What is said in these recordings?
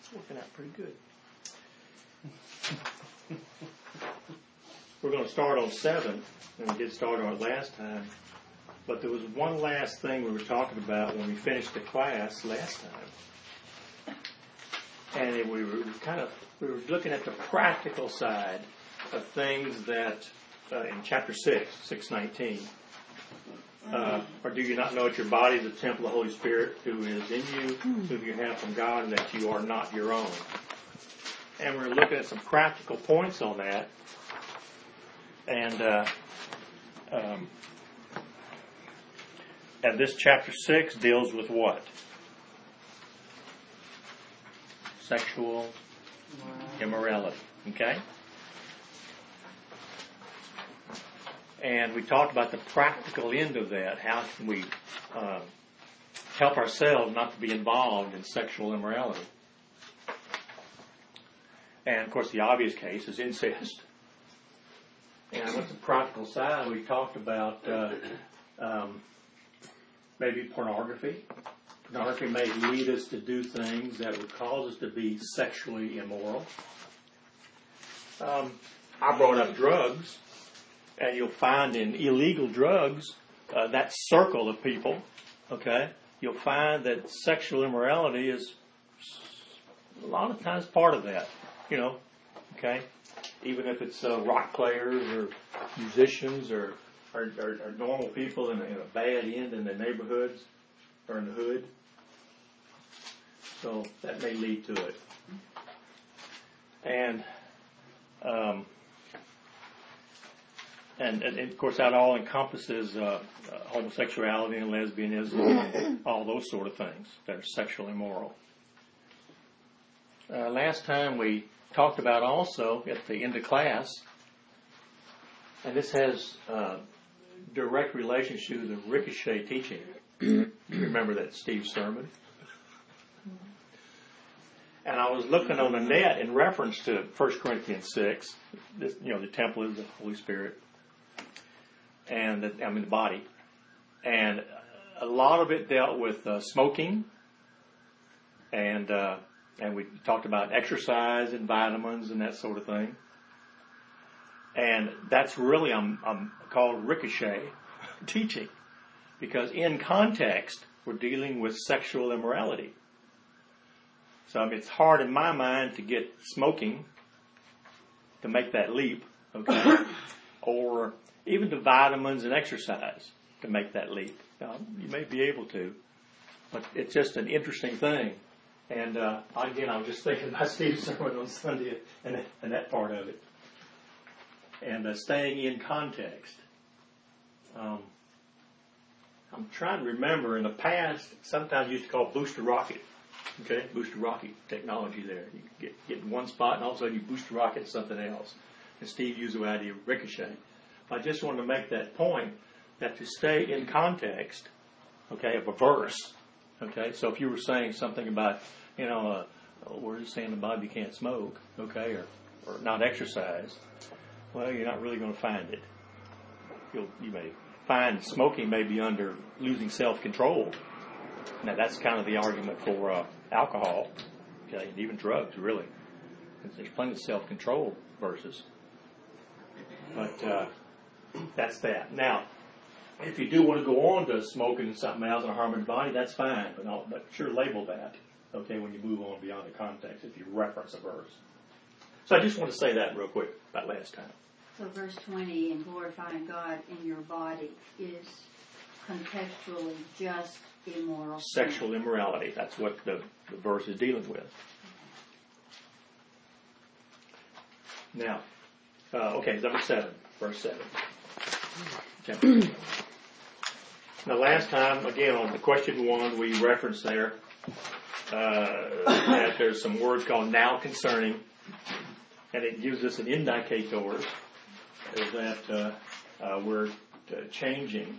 It's working out pretty good. We're going to start on 7, and we did start on it last time. But there was one last thing we were talking about when we finished the class last time. And we were looking at the practical side of things that in chapter 6:19. Or do you not know that your body is the temple of the Holy Spirit who is in you, whom you have from God, and that you are not your own? And we're looking at some practical points on that. And this chapter 6 deals with what? Sexual immorality. Okay? And we talked about the practical end of that. How can we help ourselves not to be involved in sexual immorality? And, of course, the obvious case is incest. And what's the practical side? We talked about maybe pornography. Pornography may lead us to do things that would cause us to be sexually immoral. I brought up drugs. And you'll find in illegal drugs, that circle of people, okay, you'll find that sexual immorality is a lot of times part of that, okay? Even if it's rock players or musicians or normal people in a bad end in the neighborhoods or in the hood. So that may lead to it. And of course, that all encompasses homosexuality and lesbianism and all those sort of things that are sexually immoral. Last time we talked about also at the end of class, and this has direct relationship to the Ricochet teaching. You remember that Steve sermon? And I was looking on the net in reference to 1 Corinthians 6. This, the temple is the Holy Spirit. And the body. And a lot of it dealt with smoking. And we talked about exercise and vitamins and that sort of thing. And that's really called Ricochet teaching. Because in context, we're dealing with sexual immorality. So it's hard in my mind to get smoking to make that leap. Okay? Or even the vitamins and exercise to make that leap. Now, you may be able to, but it's just an interesting thing. And again, I was just thinking about Steve's sermon on Sunday and that part of it. And staying in context. I'm trying to remember, in the past, sometimes you used to call booster rocket. Okay, booster rocket technology there. You get in one spot and all of a sudden you booster rocket to something else. And Steve used the idea of ricochet. I just wanted to make that point that to stay in context, okay, of a verse, okay. So if you were saying something about, we're just saying the Bible you can't smoke, okay, or not exercise, well, you're not really going to find it. You may find smoking may be under losing self-control. Now that's kind of the argument for alcohol, okay, and even drugs, really. There's plenty of self-control verses, but. That's that. Now, if you do want to go on to smoking and something else and harming the body, that's fine. But sure label that, okay, when you move on beyond the context, if you reference a verse. So I just want to say that real quick about last time. So verse 20, in glorifying God in your body, is contextually just immoral. Sexual immorality. That's what the verse is dealing with. Now, number 7, verse 7. Now, last time, again, on the question 1, we referenced there that there's some words called now concerning, and it gives us an indicator that we're changing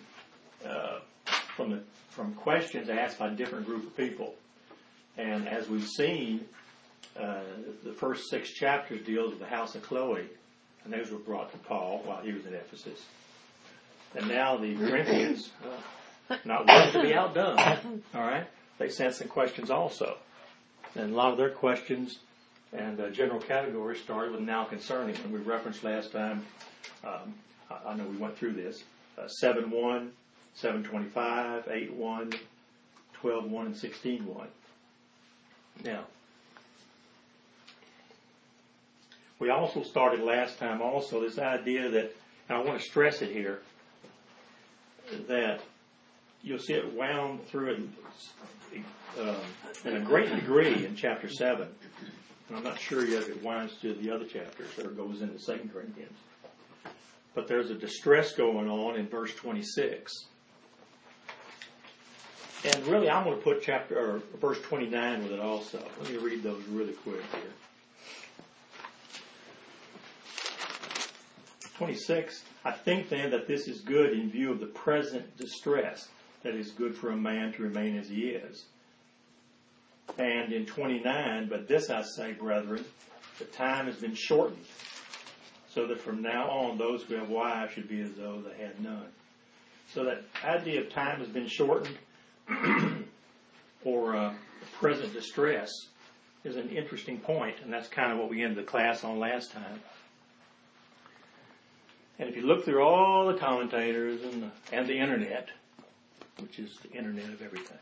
from questions asked by a different group of people. And as we've seen, the first 6 chapters deals with the house of Chloe, and those were brought to Paul while he was in Ephesus. And now the Corinthians, not willing to be outdone, all right, they sent some questions also. And a lot of their questions and general categories started with now concerning. And we referenced last time, I know we went through this, 7:1, 7:25, 8:1, 12:1, and 16:1. Now, we also started last time also this idea that, and I want to stress it here, that you'll see it wound through it in a great degree in chapter 7. And I'm not sure yet if it winds to the other chapters or goes into 2 Corinthians. But there's a distress going on in verse 26. And really, I'm going to put verse 29 with it also. Let me read those really quick here. 26, I think then that this is good in view of the present distress, that is good for a man to remain as he is. And in 29, but this I say, brethren, the time has been shortened, so that from now on those who have wives should be as though they had none. So that idea of time has been shortened, or present distress, is an interesting point, and that's kind of what we ended the class on last time. And if you look through all the commentators and the internet, which is the internet of everything,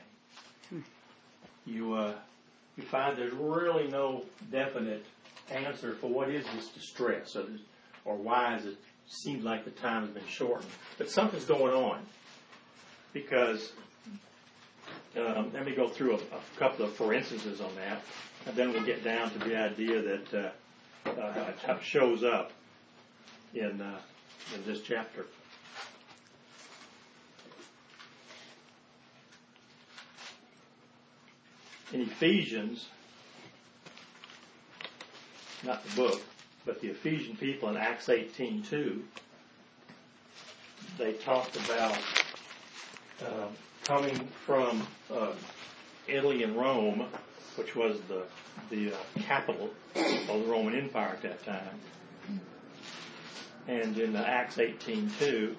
you find there's really no definite answer for what is this distress, or why it seems like the time has been shortened. But something's going on, because let me go through a couple of for instances on that, and then we'll get down to the idea that how it shows up in this chapter. In Ephesians, not the book, but the Ephesian people in Acts 18:2, they talked about coming from Italy and Rome, which was the capital of the Roman Empire at that time. And in Acts 18:2,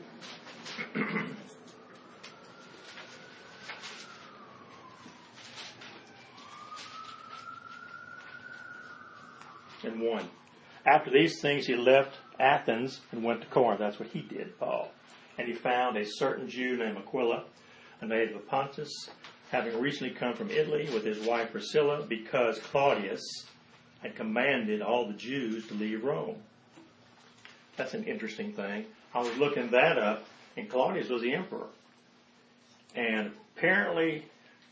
and 1. After these things he left Athens and went to Corinth. That's what he did, Paul. And he found a certain Jew named Aquila, a native of Pontus, having recently come from Italy with his wife Priscilla, because Claudius had commanded all the Jews to leave Rome. That's an interesting thing. I was looking that up, and Claudius was the emperor. And apparently,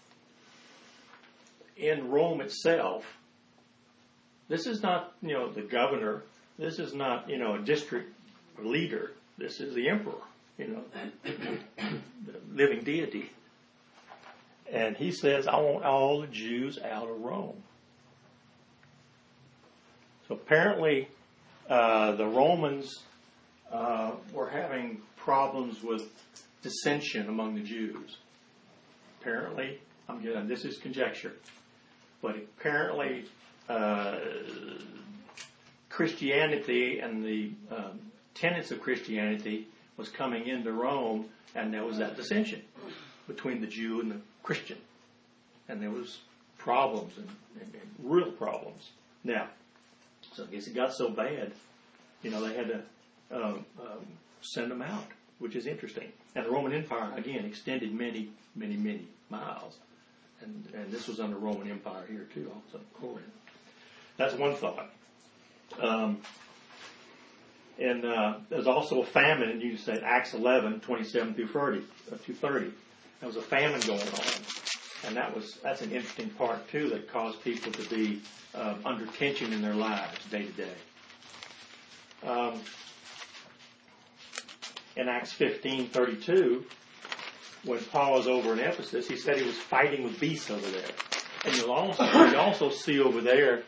in Rome itself, this is not, the governor. This is not, a district leader. This is the emperor, the living deity. And he says, I want all the Jews out of Rome. So apparently, the Romans were having problems with dissension among the Jews. Apparently, this is conjecture, but apparently Christianity and the tenets of Christianity was coming into Rome, and there was that dissension between the Jew and the Christian. And there was problems, and real problems. Now, so I guess it got so bad, they had to send them out, which is interesting. And the Roman Empire, again, extended many, many, many miles. And this was under Roman Empire here, too, also, Corinth. That's one thought. And there's also a famine, and you said Acts 11, 27 through 30. There was a famine going on. And that's an interesting part, too, that caused people to be under tension in their lives day to day. In Acts 15:32, when Paul was over in Ephesus, he said he was fighting with beasts over there. And you also see over there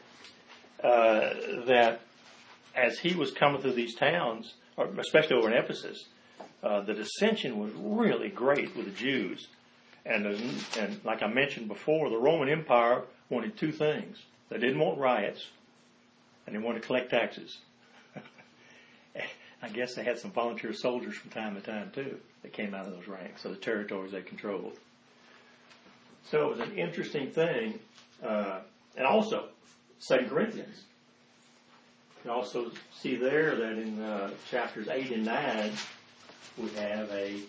that as he was coming through these towns, or especially over in Ephesus, the dissension was really great with the Jews. And like I mentioned before, the Roman Empire wanted two things. They didn't want riots, and they wanted to collect taxes. I guess they had some volunteer soldiers from time to time, too, that came out of those ranks, of the territories they controlled. So it was an interesting thing. And also, 2 Corinthians. You also see there that in chapters 8 and 9, we have a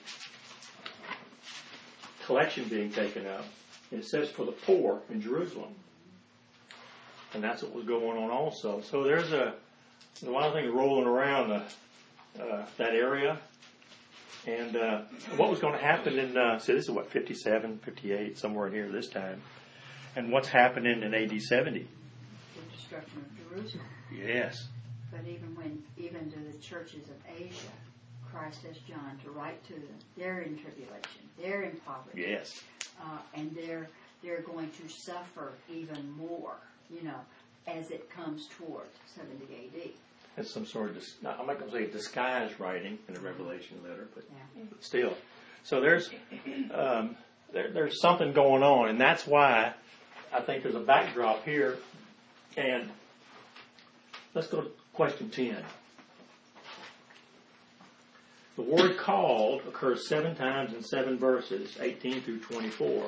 collection being taken up. And it says for the poor in Jerusalem. And that's what was going on also. So there's a lot of things rolling around that area. And what was going to happen in, so this is what, 57, 58, somewhere in here this time. And what's happening in AD 70? The destruction of Jerusalem. Yes. But even to the churches of Asia, Christ has John to write to them. They're in tribulation. They're in poverty. Yes. And they're going to suffer even more, as it comes toward 70 A.D. It's some sort of, I'm not going to say disguised writing in the Revelation letter, but still. So there's something going on, and that's why I think there's a backdrop here. And let's go to question 10. The word called occurs 7 times in 7 verses, 18 through 24.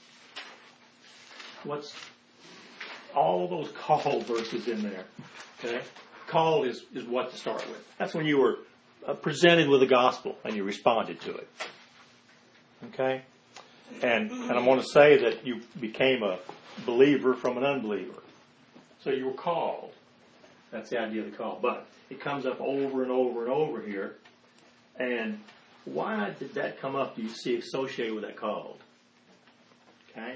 What's all those called verses in there? Okay? Called is what to start with. That's when you were presented with the gospel and you responded to it. Okay? And I'm going to say that you became a believer from an unbeliever. So you were called. That's the idea of the call. But it comes up over and over and over here. And why did that come up, do you see, associated with that called? Okay?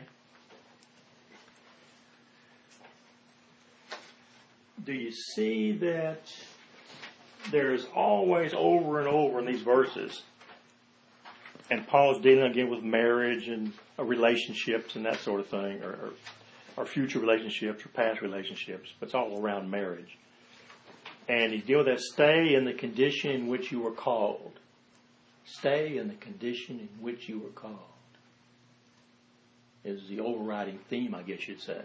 Do you see that there's always over and over in these verses, and Paul's dealing again with marriage and relationships and that sort of thing, or future relationships or past relationships, but it's all around marriage. And he's dealing with that, stay in the condition in which you were called. Stay in the condition in which you were called is the overriding theme, I guess you'd say.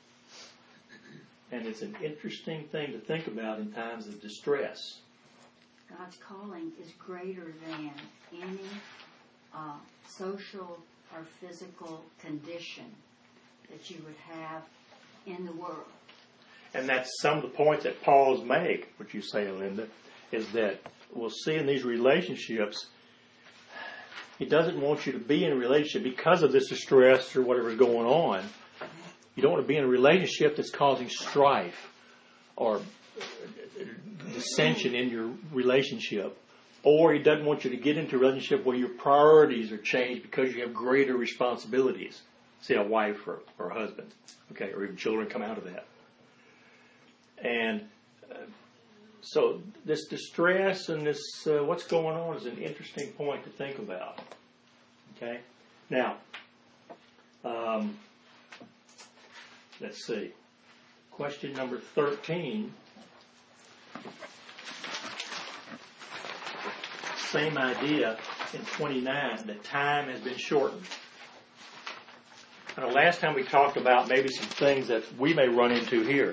And it's an interesting thing to think about in times of distress. God's calling is greater than any social or physical condition that you would have in the world. And that's some of the points that Paul's make, what you say, Linda, is that we'll see in these relationships, he doesn't want you to be in a relationship because of this distress or whatever's going on. You don't want to be in a relationship that's causing strife or dissension in your relationship. Or he doesn't want you to get into a relationship where your priorities are changed because you have greater responsibilities. Say a wife or a husband, okay, or even children come out of that. And so this distress and this what's going on is an interesting point to think about. Okay? Now, let's see. Question number 13. Same idea in 29. The time has been shortened. I know last time we talked about maybe some things that we may run into here.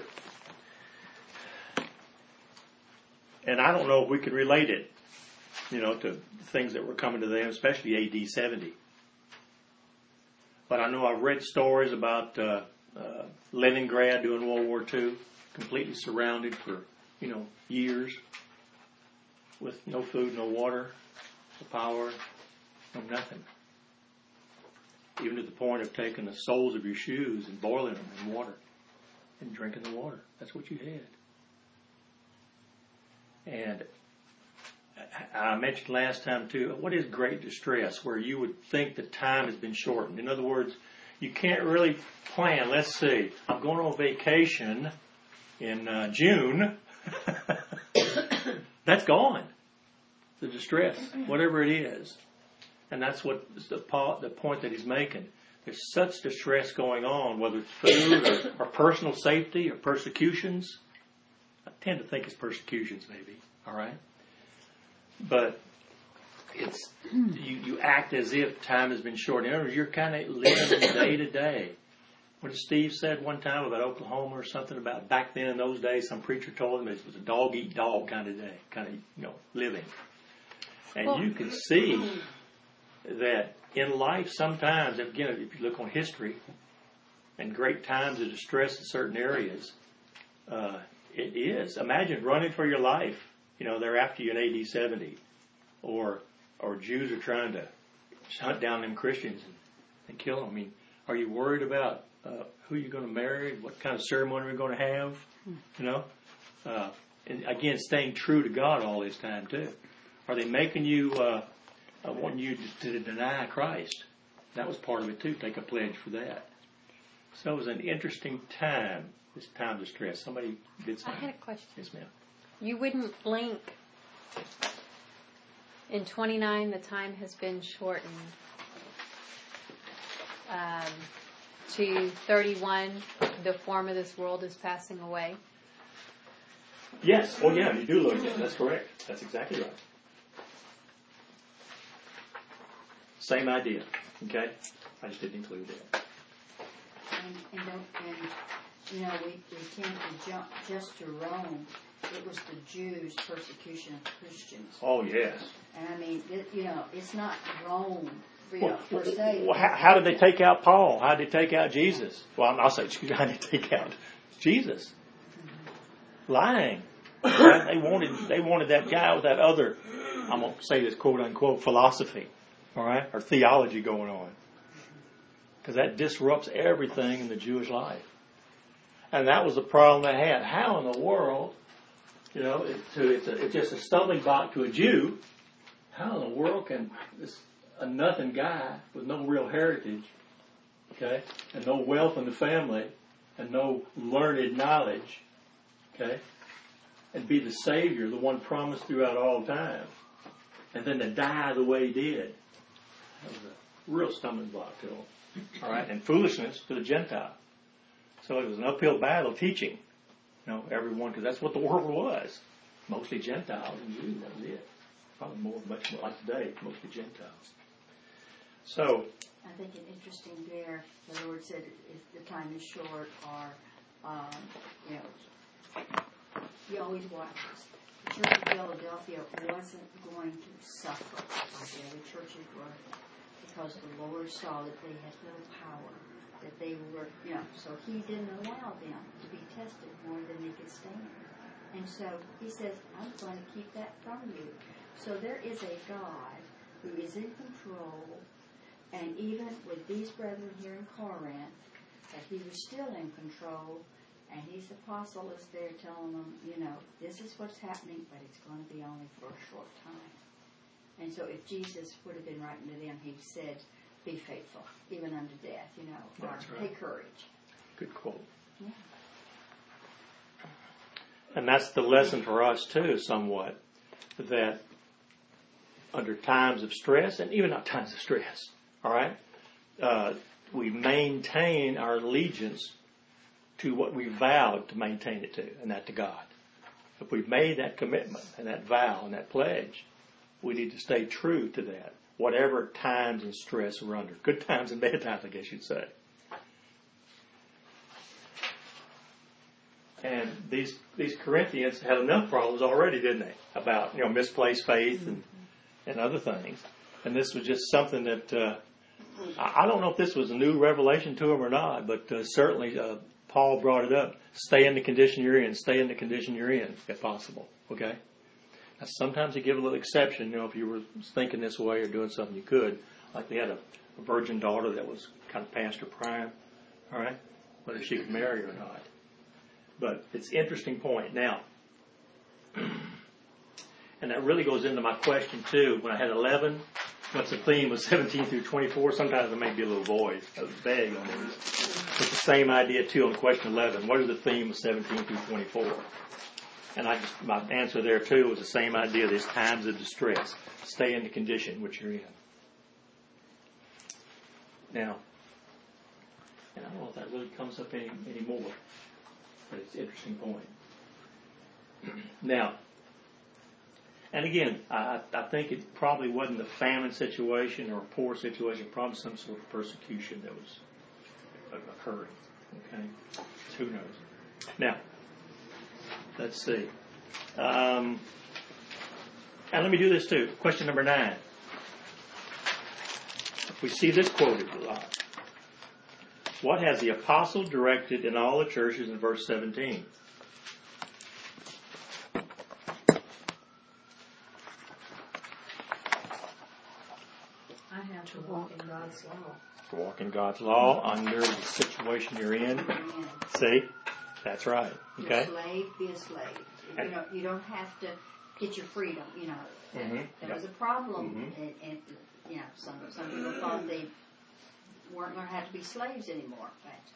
And I don't know if we could relate it, to things that were coming to them, especially AD 70. But I know I've read stories about Leningrad during World War II, completely surrounded for, years, with no food, no water, no power, no nothing. Even to the point of taking the soles of your shoes and boiling them in water and drinking the water. That's what you had. And I mentioned last time too, what is great distress, where you would think the time has been shortened? In other words, you can't really plan. Let's see, I'm going on vacation in June. That's gone. The distress, whatever it is. And that's what the point that he's making. There's such distress going on, whether it's food or personal safety or persecutions. I tend to think it's persecutions, maybe. All right, but it's you act as if time has been shortened. In other words, you're kind of living day to day. What did Steve said one time about Oklahoma or something about back then in those days? Some preacher told him it was a dog eat dog kind of day, kind of living. And you can see that in life sometimes, again, if you look on history, and great times of distress in certain areas, it is. Imagine running for your life. They're after you in AD 70, or Jews are trying to hunt down them Christians and kill them. I mean, are you worried about who you're going to marry, what kind of ceremony we're going to have? And again, staying true to God all this time too. Are they making you wanting you to deny Christ? That was part of it too. Take a pledge for that. So it was an interesting time. This time of stress. Somebody did something. I had a question. Yes, ma'am. You wouldn't blink. In 29, the time has been shortened. To 31, the form of this world is passing away. Yes. Oh, yeah. You do look at it. That's correct. That's exactly right. Same idea. Okay. I just didn't include that. And we tend to jump just to Rome. It was the Jews' persecution of Christians. Oh, yes. And I mean, it's not Rome, per se. Well, how did they take out Paul? How did they take out Jesus? Well, I'll say, how did they take out Jesus? Mm-hmm. Lying. They wanted that guy with that other, I'm going to say this quote unquote, philosophy, all right, or theology going on. Because that disrupts everything in the Jewish life. And that was the problem they had. How in the world, it's just a stumbling block to a Jew. How in the world can a nothing guy with no real heritage, okay, and no wealth in the family, and no learned knowledge, okay, and be the Savior, the one promised throughout all time, and then to die the way he did? That was a real stumbling block to him. All right, and foolishness to the Gentile. So it was an uphill battle teaching, everyone, because that's what the world was. Mostly Gentiles and Jews, that was it. Probably much more like today, mostly Gentiles. So, I think an interesting there, the Lord said, if the time is short, or, you always watch this. The Church of Philadelphia wasn't going to suffer like the other churches were, because the Lord saw that they had little power, that they were, so he didn't allow them to be tested more than they could stand. And so he says, I'm going to keep that from you. So there is a God who is in control, and even with these brethren here in Corinth, that he was still in control, and his apostle is there telling them, this is what's happening, but it's going to be only for a short time. And so if Jesus would have been writing to them, he said, be faithful, even unto death, or That's right. take courage. Good quote. Yeah. And that's the lesson for us too, somewhat, that under times of stress, and even not times of stress, all right, we maintain our allegiance to what we vowed to maintain it to, and that to God. If we've made that commitment and that vow and that pledge, we need to stay true to that, whatever times and stress we're under. Good times and bad times, I guess you'd say. And these Corinthians had enough problems already, didn't they? About misplaced faith and other things. And this was just something that I don't know if this was a new revelation to them or not, but certainly Paul brought it up. Stay in the condition you're in. Stay in the condition you're in, if possible. Okay. Now, sometimes you give a little exception. If you were thinking this way or doing something, you could. Like they had a virgin daughter that was kind of past her prime. All right, whether she could marry or not. But it's an interesting point. Now, and that really goes into my question, too. When I had 11, what's the theme of 17 through 24? Sometimes there may be a little void, vague on these. It's the same idea, too, on question 11. What is the theme of 17 through 24? And my answer there, too, was the same idea. There's times of distress. Stay in the condition which you're in. Now, and I don't know if that really comes up anymore. But it's an interesting point. Now, and again, I think it probably wasn't a famine situation or a poor situation, probably some sort of persecution that was occurring. Okay? So who knows? Now, let's see. And let me do this too. Question number 9. We see this quoted a lot. What has the apostle directed in all the churches in verse 17? I have to walk in God's law. To walk in God's law under the situation you're in. See? That's right. Okay? Be a slave, be a slave. You don't have to get your freedom, There was a problem, and some people thought they weren't going to have to be slaves anymore.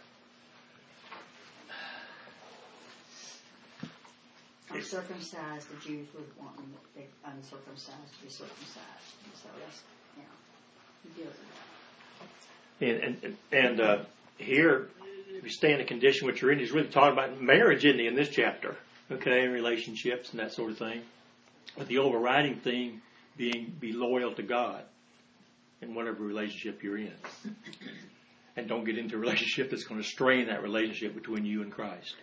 But uncircumcised, the Jews would want the uncircumcised to be circumcised. And so that's, he deals with that. And here, if you stay in the condition which you're in, he's really talking about marriage, isn't he, in this chapter? Okay, and relationships and that sort of thing. But the overriding thing being be loyal to God in whatever relationship you're in. And don't get into a relationship that's going to strain that relationship between you and Christ.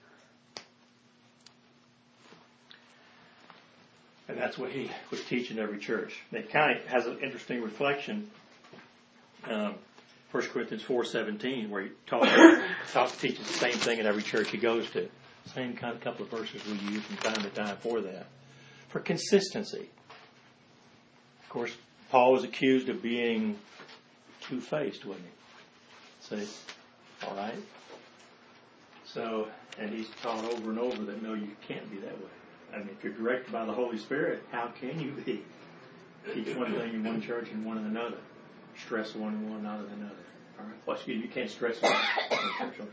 And that's what he was teaching every church. And it kind of has an interesting reflection. 1 Corinthians 4:17, where he teaches the same thing in every church he goes to. Same kind of couple of verses we use from time to time for that. For consistency. Of course, Paul was accused of being two-faced, wasn't he? See? All right? So, and he's taught over and over that no, you can't be that way. I mean, if you're directed by the Holy Spirit, how can you be? Teach one thing in one church and one in another. Stress one in one, not in another. All right? Well, excuse me, you can't stress one in one church,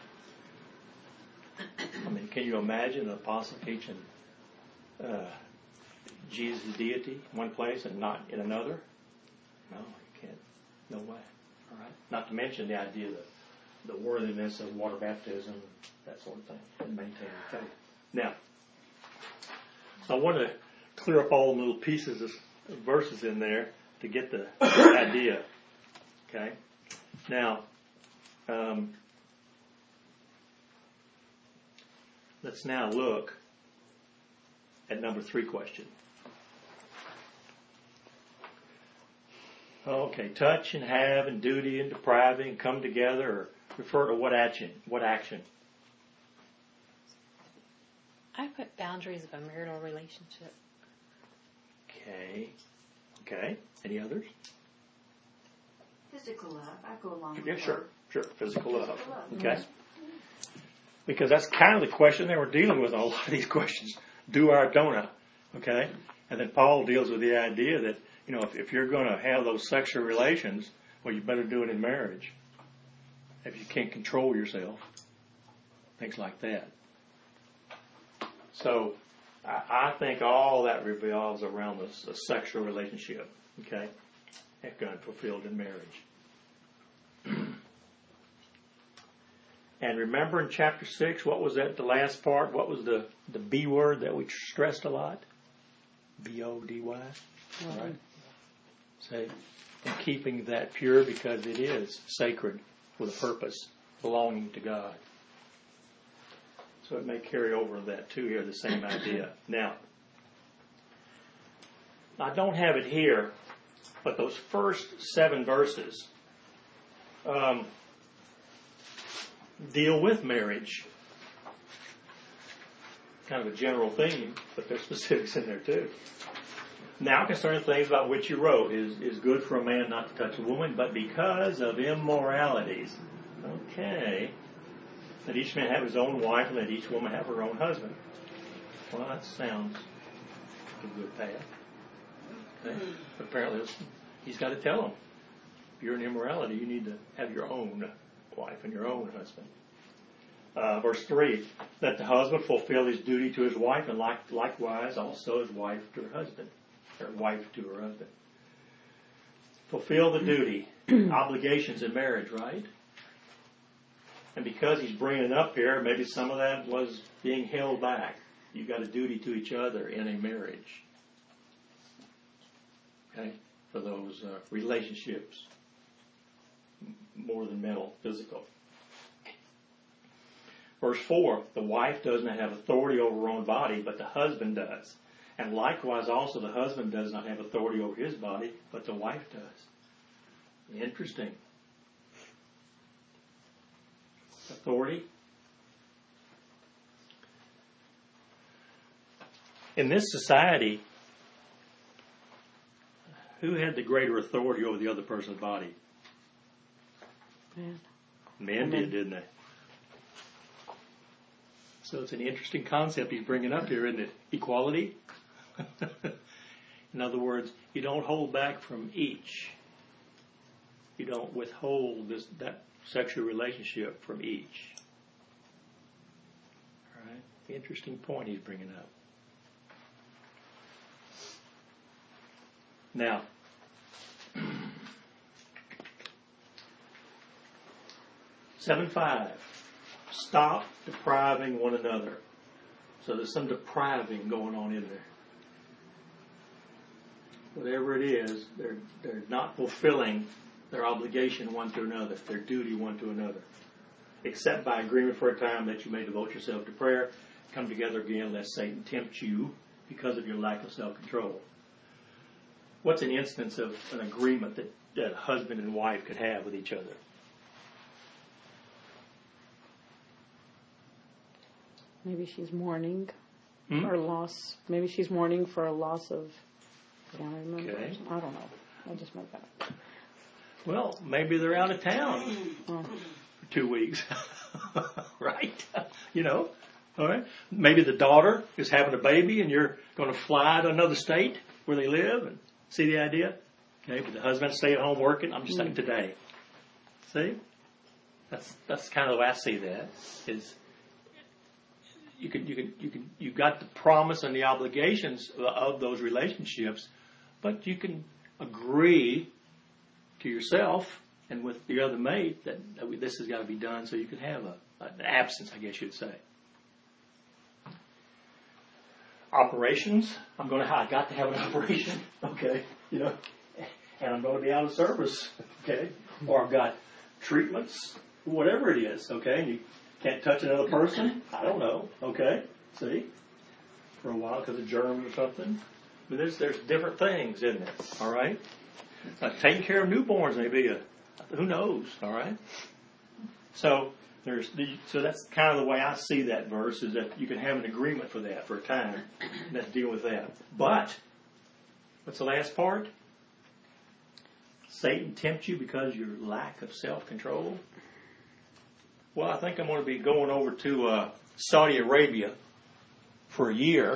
another. I mean, can you imagine an apostle teaching Jesus' deity in one place and not in another? No, you can't. No way. All right? Not to mention the idea of the worthiness of water baptism, that sort of thing, and maintaining faith. Now, so I want to clear up all the little pieces of verses in there to get the idea. Okay? Now, let's now look at number 3 question. Okay, touch and have and duty and depriving and come together or refer to what action? What action? I put boundaries of a marital relationship. Okay. Any others? Physical love. I go along with Yeah, that. sure. Physical love. Okay. Because that's kind of the question they were dealing with on a lot of these questions. Do I or don't I? Okay? And then Paul deals with the idea that, if you're going to have those sexual relations, well, you better do it in marriage. If you can't control yourself. Things like that. So, I think all that revolves around the sexual relationship. Okay? And fulfilled in marriage. And remember in chapter 6, what was that, the last part? What was the B word that we stressed a lot? B-O-D-Y. All right. Say, and keeping that pure because it is sacred with a purpose, belonging to God. So it may carry over that too here, the same idea. Now, I don't have it here, but those first 7 verses deal with marriage. Kind of a general theme, but there's specifics in there too. Now concerning things about which you wrote, is good for a man not to touch a woman, but because of immoralities. Okay. Let each man have his own wife, and let each woman have her own husband. Well, that sounds like a good path. Okay. But apparently, he's got to tell them, if you're in immorality, you need to have your own wife and your own husband. Verse 3, let the husband fulfill his duty to his wife, and likewise also his wife to her husband, or wife to her husband. Fulfill the duty, obligations in marriage, right? And because he's bringing it up here, maybe some of that was being held back. You've got a duty to each other in a marriage. Okay? For those relationships, more than mental, physical. Verse 4, the wife does not have authority over her own body, but the husband does. And likewise also the husband does not have authority over his body, but the wife does. Interesting. authority. In this society, who had the greater authority over the other person's body? Men did, didn't they? So it's an interesting concept he's bringing up here, isn't it? Equality. In other words, you don't hold back from each. You don't withhold that sexual relationship from each. All right? Interesting point he's bringing up. Now, seven 5. Stop depriving one another. So there's some depriving going on in there. Whatever it is, they're not fulfilling their obligation one to another, their duty one to another. Except by agreement for a time that you may devote yourself to prayer, come together again lest Satan tempt you because of your lack of self-control. What's an instance of an agreement that husband and wife could have with each other? Maybe she's mourning or loss. Maybe she's mourning for a loss of family members. Okay. I don't know. I just made that up. Well, maybe they're out of town for 2 weeks. Right? You know? All right? Maybe the daughter is having a baby and you're going to fly to another state where they live. And see the idea? Okay, but the husband stay at home working. I'm just saying today. See? That's kind of the way I see that. Is you've got the promise and the obligations of those relationships, but you can agree to yourself and with the other mate that this has got to be done so you can have an absence, I guess you'd say. Operations, I got to have an operation, okay, you know, and I'm going to be out of service, okay, or I've got treatments, whatever it is, okay, and you can't touch another person, I don't know, okay, see, for a while because of germs or something. But there's different things, isn't there, all right? Taking care of newborns may be who knows, all right? So that's kind of the way I see that verse, is that you can have an agreement for that for a time, and let's deal with that. But, what's the last part? Satan tempts you because of your lack of self-control. Well, I think I'm going to be going over to Saudi Arabia for a year.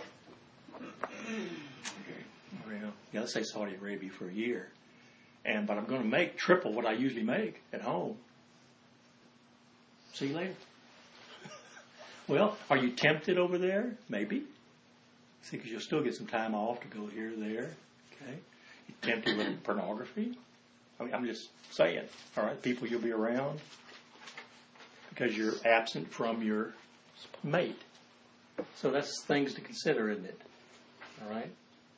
Well, yeah, let's say Saudi Arabia for a year. But I'm going to make triple what I usually make at home. See you later. Well, are you tempted over there? Maybe. See, because you'll still get some time off to go here or there. Okay. You tempted with pornography? I mean, I'm just saying. All right, people you'll be around because you're absent from your mate. So that's things to consider, isn't it? All right.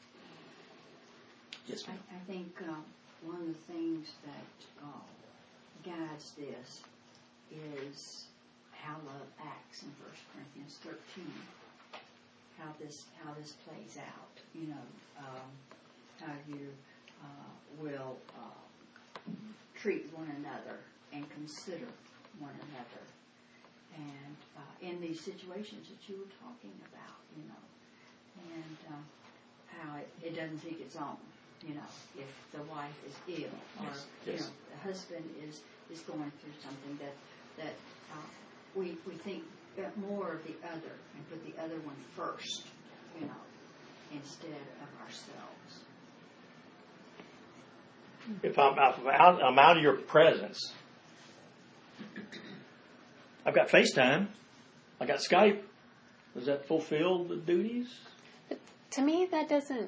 Yes, ma'am. I think one of the things that guides this is how love acts in 1 Corinthians 13. How this plays out. You know, how you will treat one another and consider one another. And in these situations that you were talking about, you know, and how it doesn't take its own. You know, if the wife is ill, or yes. You know, the husband is going through something that we think more of the other and put the other one first, you know, instead of ourselves. If I'm out of your presence, I've got FaceTime, I got Skype. Does that fulfill the duties? To me, that doesn't.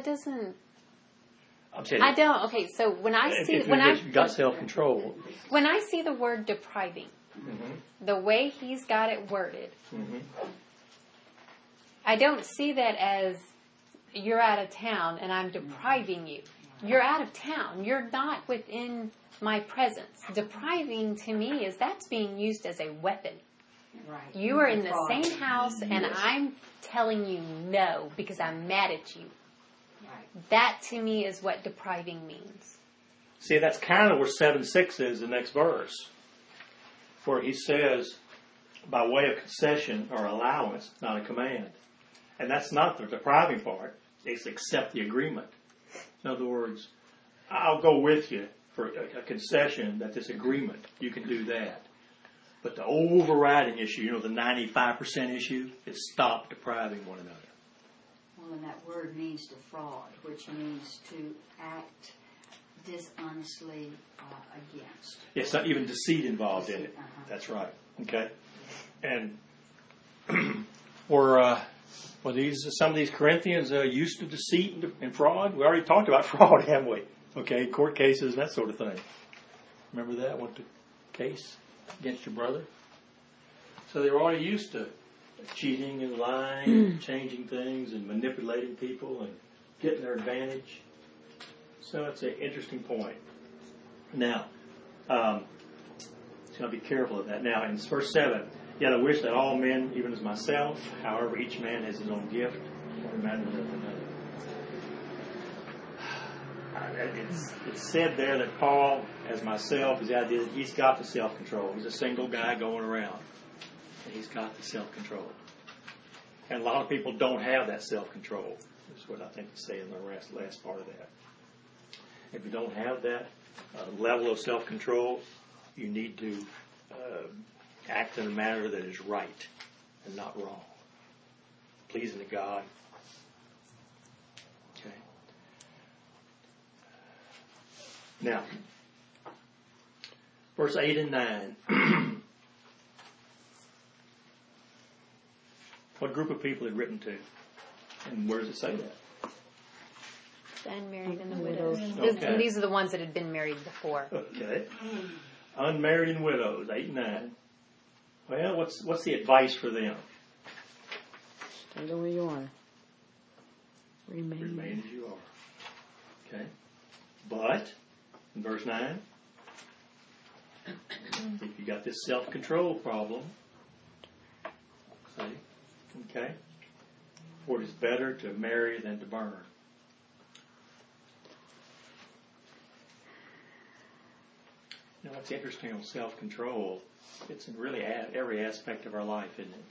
I'm saying, I don't. Okay, so when I see you've got self-control. when I see the word depriving, the way he's got it worded, I don't see that as you're out of town and I'm depriving you. You're out of town. You're not within my presence. Depriving to me is that's being used as a weapon. Right. You are in the same house and I'm telling you no because I'm mad at you. Right. That to me is what depriving means. See, that's kind of where 7:6 is the next verse. where he says, by way of concession or allowance, not a command. And that's not the depriving part. It's accept the agreement. In other words, I'll go with you for a concession that this agreement, you can do that. But the overriding issue, the 95% issue, is stop depriving one another. Well, and that word means defraud, which means to act dishonestly against. It's not even deceit involved in it. Uh-huh. That's right. Okay? And were some of these Corinthians used to deceit and fraud? We already talked about fraud, haven't we? Okay, court cases, that sort of thing. Remember that? What the case against your brother? So they were already used to cheating and lying, and changing things and manipulating people and getting their advantage. So it's an interesting point. Now, so I'll be careful of that. Now, in verse 7, yet I wish that all men, even as myself, however, each man has his own gift, one man with another. It's said there that Paul, as myself, is the idea that he's got the self-control. He's a single guy going around, and he's got the self-control. And a lot of people don't have that self-control. That's what I think it's saying in the last part of that. If you don't have that level of self-control, you need to act in a manner that is right and not wrong, pleasing to God. Okay. Now, verse 8 and 9. What group of people had written to? And where does it say that? The unmarried and the widows. Okay. And these are the ones that had been married before. Okay. Unmarried and widows, 8 and 9. Well, what's the advice for them? Stay the way you are. Remain as you are. Okay. But, in verse 9, if you got this self-control problem, see, okay, for it is better to marry than to burn. You know, what's interesting on self-control, it's in really every aspect of our life, isn't it?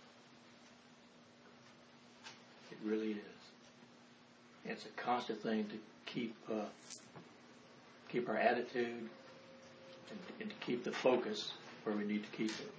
It really is. It's a constant thing to keep our attitude and to keep the focus where we need to keep it.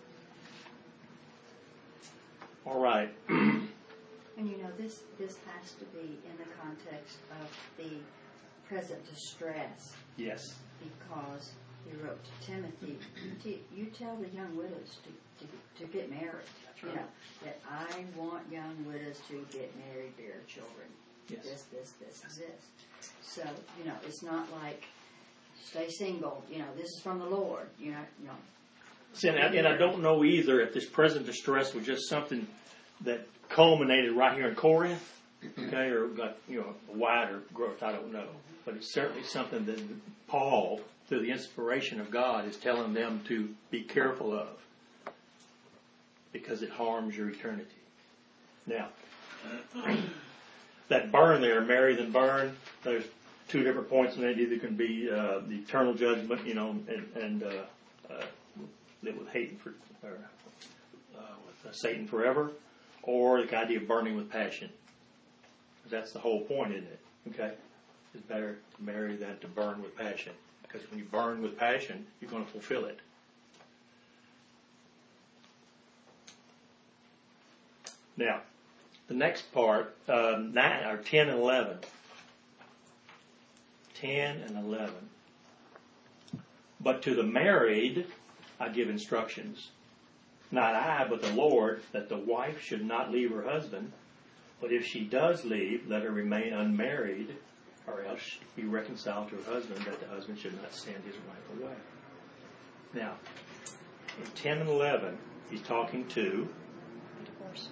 All right. And this has to be in the context of the present distress. Yes. Because he wrote to Timothy, you tell the young widows to get married. That's right. That I want young widows to get married, bear children. Yes. This. So, it's not like stay single. This is from the Lord. See, and I don't know either if this present distress was just something that culminated right here in Corinth, okay, or got a wider growth. I don't know, but it's certainly something that Paul, through the inspiration of God, is telling them to be careful of because it harms your eternity. Now, that burn there, marry than burn, there's two different points in it. Either can be the eternal judgment, and live with Satan forever, or the idea of burning with passion. That's the whole point, isn't it? Okay? It's better to marry than to burn with passion. Because when you burn with passion, you're going to fulfill it. Now, the next part, 10 and 11. 10 and 11. But to the married, I give instructions. Not I, but the Lord, that the wife should not leave her husband. But if she does leave, let her remain unmarried, or else be reconciled to her husband, that the husband should not send his wife away. Now, in 10 and 11, he's talking to Divorce.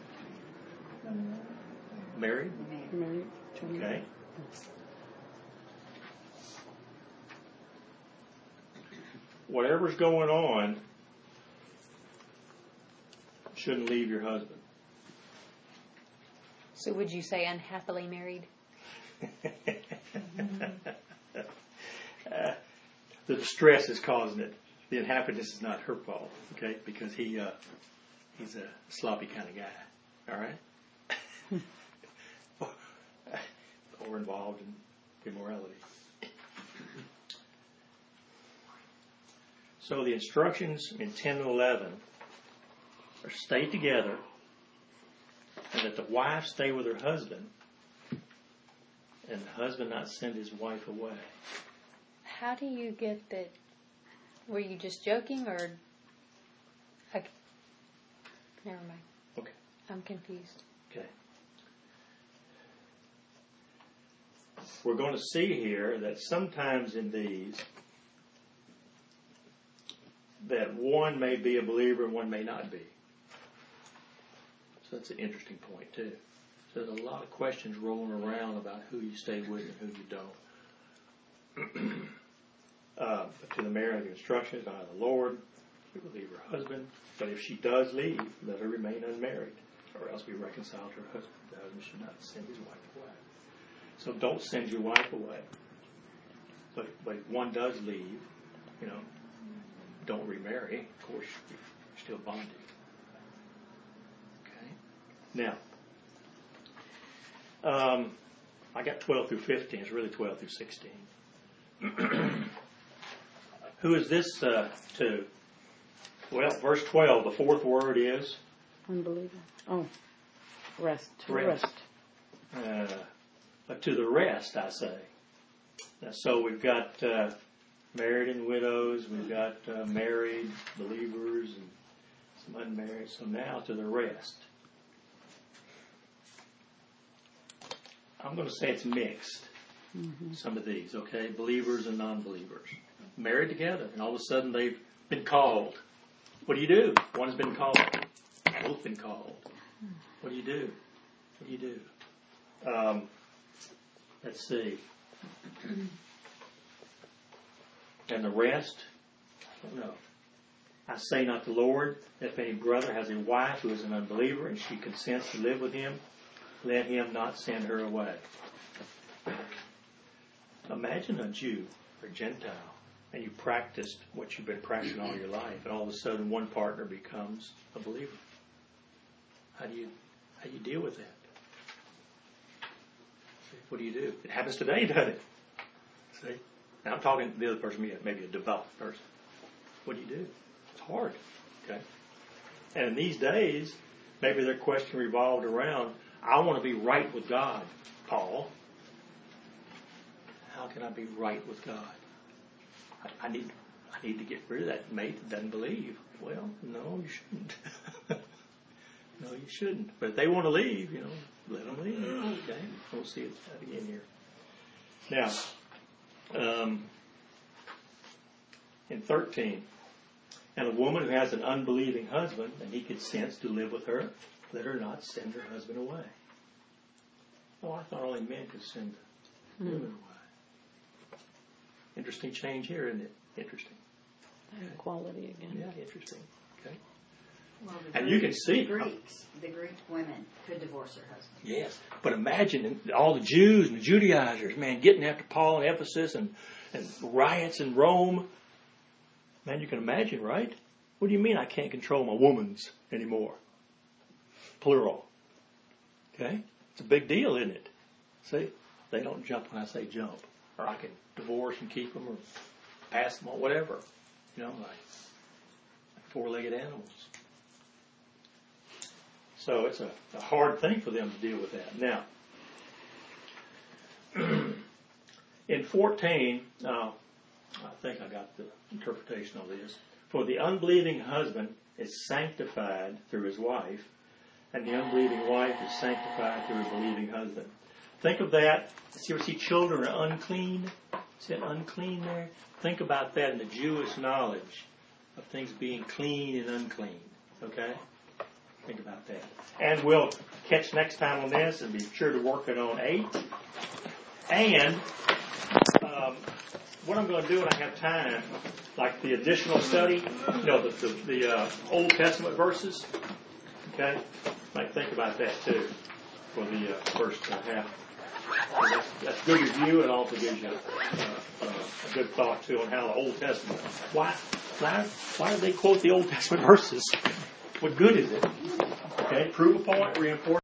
married. Married. Okay. Whatever's going on shouldn't leave your husband. So would you say unhappily married? The distress is causing it. the unhappiness is not her fault, okay? Because he's a sloppy kind of guy, all right? Or involved in immorality. So the instructions in 10 and 11 are stay together, and that the wife stay with her husband, and the husband not send his wife away. How do you get that? Were you just joking, or? Okay. Never mind. Okay. I'm confused. Okay. We're going to see here that sometimes in these, that one may be a believer and one may not be. So that's an interesting point too. So there's a lot of questions rolling around about who you stay with and who you don't. But to the married, the instructions by the Lord, she will leave her husband. But if she does leave, let her remain unmarried, or else be reconciled to her husband. The husband should not send his wife away. So don't send your wife away. But if one does leave, don't remarry. Of course, you're still bonded. Okay. Now, I got 12 through 15. It's really 12 through 16. Who is this to? Well, verse 12, the fourth word is? Unbeliever. Oh, rest. Rest. But to the rest, I say. Now, so we've got married and widows, we've got married believers and some unmarried. So now to the rest. I'm going to say it's mixed. Mm-hmm. Some of these, okay? Believers and non-believers. Married together, and all of a sudden they've been called. What do you do? One's been called. Both been called. What do you do? What do you do? Let's see. And the rest? I don't know. I say not the Lord, if any brother has a wife who is an unbeliever and she consents to live with him, let him not send her away. Imagine a Jew or Gentile, and you practiced what you've been practicing all your life, and all of a sudden one partner becomes a believer. How do you deal with that? What do you do? It happens today, doesn't it? See? Now I'm talking to the other person, maybe a devout person. What do you do? It's hard. Okay? And in these days, maybe their question revolved around, I want to be right with God, Paul. How can I be right with God? I need to get rid of that mate that doesn't believe. Well, no, you shouldn't. No, you shouldn't. But if they want to leave, let them leave. Okay? We'll see it again here. Now, in 13, and a woman who has an unbelieving husband, and he consents to live with her, let her not send her husband away. Oh, I thought only men could send women away. Interesting change here, isn't it? Interesting. Equality again. Yeah, interesting. Okay. Well, and you can see the Greek women could divorce their husband. Yes, but imagine all the Jews and the Judaizers, man, getting after Paul in Ephesus and riots in Rome. Man, you can imagine, right? What do you mean I can't control my woman's anymore? Plural. Okay? It's a big deal, isn't it? See? They don't jump when I say jump. Or I can divorce and keep them or pass them on, whatever. Like four-legged animals. So it's a hard thing for them to deal with that. Now, in 14, I think I got the interpretation of this. For the unbelieving husband is sanctified through his wife, and the unbelieving wife is sanctified through her believing husband. Think of that. You ever see children are unclean? See that unclean there? Think about that in the Jewish knowledge of things being clean and unclean. Okay? Think about that. And we'll catch next time on this and be sure to work it on 8. And what I'm going to do when I have time, like the additional study, the Old Testament verses, okay? Might think about that too for the first half. That's good review and also gives you a good thought too on how the Old Testament. Why why do they quote the Old Testament verses? What good is it? Okay, prove a point, reinforce